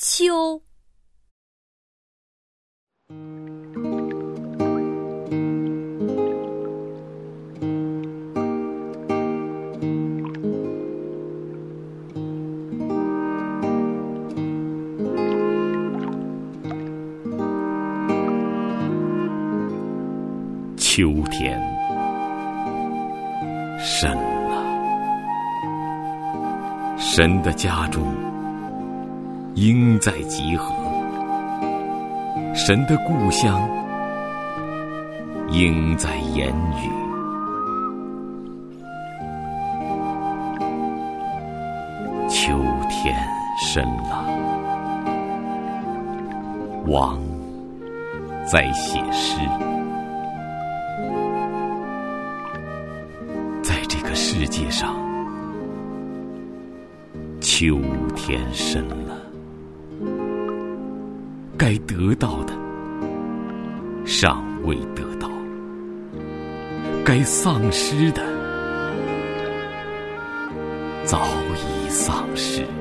秋。 秋天深了，神的家中鹰在集合，神的故乡鹰在言语。秋天深了，王在写诗。在这个世界上，秋天深了，该得到的尚未得到，该丧失的早已丧失。